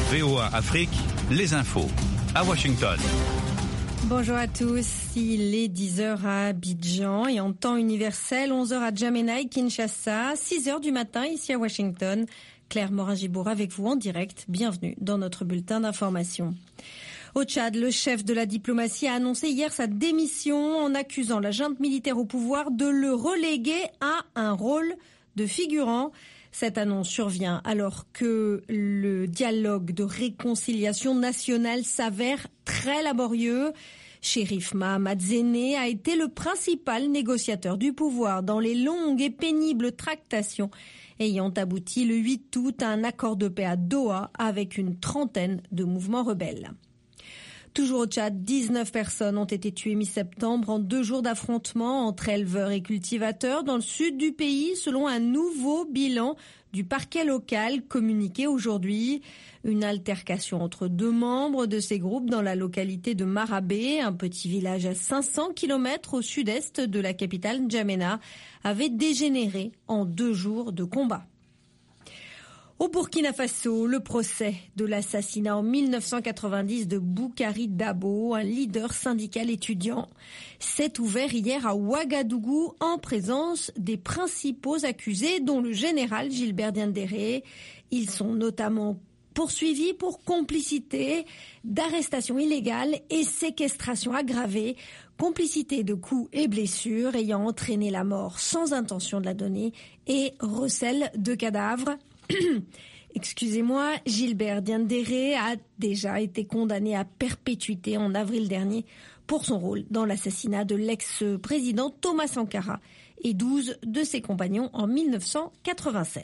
VOA Afrique, les infos. À Washington. Bonjour à tous, il est 10h à Abidjan et en temps universel, 11h à N'Djamena et Kinshasa, 6h du matin ici à Washington. Claire Morin-Gibour avec vous en direct, bienvenue dans notre bulletin d'information. Au Tchad, le chef de la diplomatie a annoncé hier sa démission en accusant la junte militaire au pouvoir de le reléguer à un rôle de figurant. Cette annonce survient alors que le dialogue de réconciliation nationale s'avère très laborieux. Chérif Mahamat Zéné a été le principal négociateur du pouvoir dans les longues et pénibles tractations ayant abouti le 8 août à un accord de paix à Doha avec une trentaine de mouvements rebelles. Toujours au Tchad, 19 personnes ont été tuées mi-septembre en 2 jours d'affrontements entre éleveurs et cultivateurs dans le sud du pays, selon un nouveau bilan du parquet local communiqué aujourd'hui. Une altercation entre 2 membres de ces groupes dans la localité de Marabé, un petit village à 500 km au sud-est de la capitale N'Djamena, avait dégénéré en 2 jours de combat. Au Burkina Faso, le procès de l'assassinat en 1990 de Boukari Dabo, un leader syndical étudiant, s'est ouvert hier à Ouagadougou en présence des principaux accusés, dont le général Gilbert Diendéré. Ils sont notamment poursuivis pour complicité d'arrestation illégale et séquestration aggravée, complicité de coups et blessures ayant entraîné la mort sans intention de la donner et recel de cadavres. Excusez-moi, Gilbert Diendéré a déjà été condamné à perpétuité en avril dernier pour son rôle dans l'assassinat de l'ex-président Thomas Sankara et 12 de ses compagnons en 1987.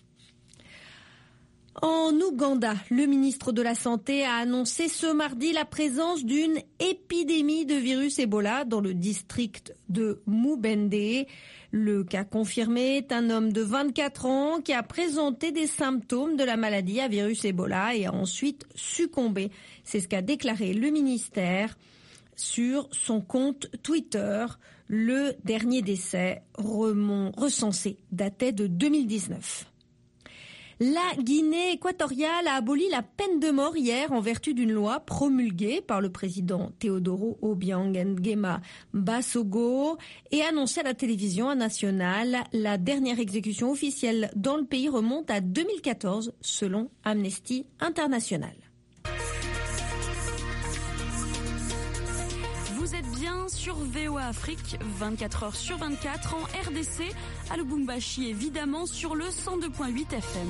En Ouganda, le ministre de la Santé a annoncé ce mardi la présence d'une épidémie de virus Ebola dans le district de Mubende. Le cas confirmé est un homme de 24 ans qui a présenté des symptômes de la maladie à virus Ebola et a ensuite succombé. C'est ce qu'a déclaré le ministère sur son compte Twitter. Le dernier décès recensé datait de 2019. La Guinée équatoriale a aboli la peine de mort hier en vertu d'une loi promulguée par le président Teodoro Obiang Nguema Basogo et annoncée à la télévision nationale. La dernière exécution officielle dans le pays remonte à 2014 selon Amnesty International. Vous êtes bien sur VOA Afrique, 24 heures sur 24 en RDC, à Lubumbashi évidemment sur le 102.8 FM.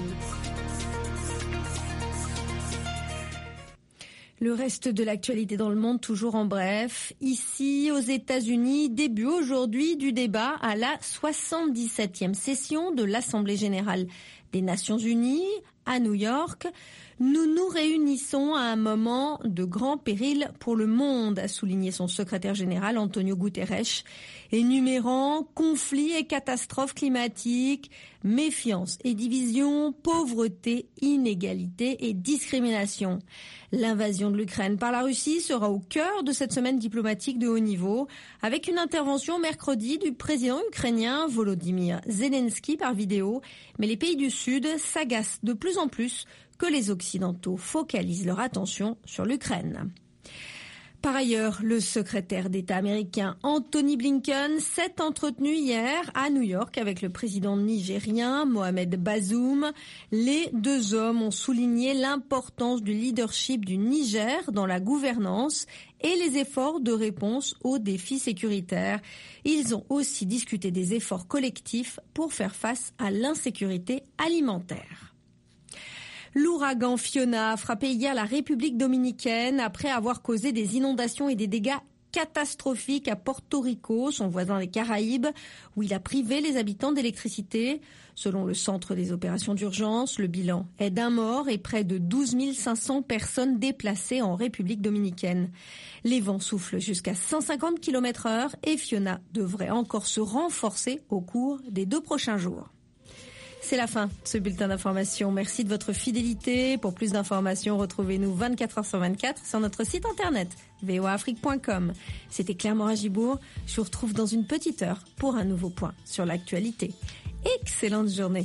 Le reste de l'actualité dans le monde, toujours en bref. Ici, aux États-Unis, début aujourd'hui du débat à la 77e session de l'Assemblée générale des Nations unies à New York. Nous nous réunissons à un moment de grand péril pour le monde, a souligné son secrétaire général Antonio Guterres, énumérant conflits et catastrophes climatiques, méfiance et division, pauvreté, inégalité et discrimination. L'invasion de l'Ukraine par la Russie sera au cœur de cette semaine diplomatique de haut niveau, avec une intervention mercredi du président ukrainien Volodymyr Zelensky par vidéo. Mais les pays du Sud s'agacent de plus en plus que les Occidentaux focalisent leur attention sur l'Ukraine. Par ailleurs, le secrétaire d'État américain Anthony Blinken s'est entretenu hier à New York avec le président nigérien Mohamed Bazoum. Les 2 hommes ont souligné l'importance du leadership du Niger dans la gouvernance et les efforts de réponse aux défis sécuritaires. Ils ont aussi discuté des efforts collectifs pour faire face à l'insécurité alimentaire. L'ouragan Fiona a frappé hier la République dominicaine après avoir causé des inondations et des dégâts catastrophiques à Porto Rico, son voisin des Caraïbes, où il a privé les habitants d'électricité. Selon le centre des opérations d'urgence, le bilan est d'1 mort et près de 12 500 personnes déplacées en République dominicaine. Les vents soufflent jusqu'à 150 km/h et Fiona devrait encore se renforcer au cours des 2 prochains jours. C'est la fin de ce bulletin d'information. Merci de votre fidélité. Pour plus d'informations, retrouvez-nous 24 heures sur 24 sur notre site internet voaafrique.com. C'était Claire Morin-Gibour. Je vous retrouve dans une petite heure pour un nouveau point sur l'actualité. Excellente journée.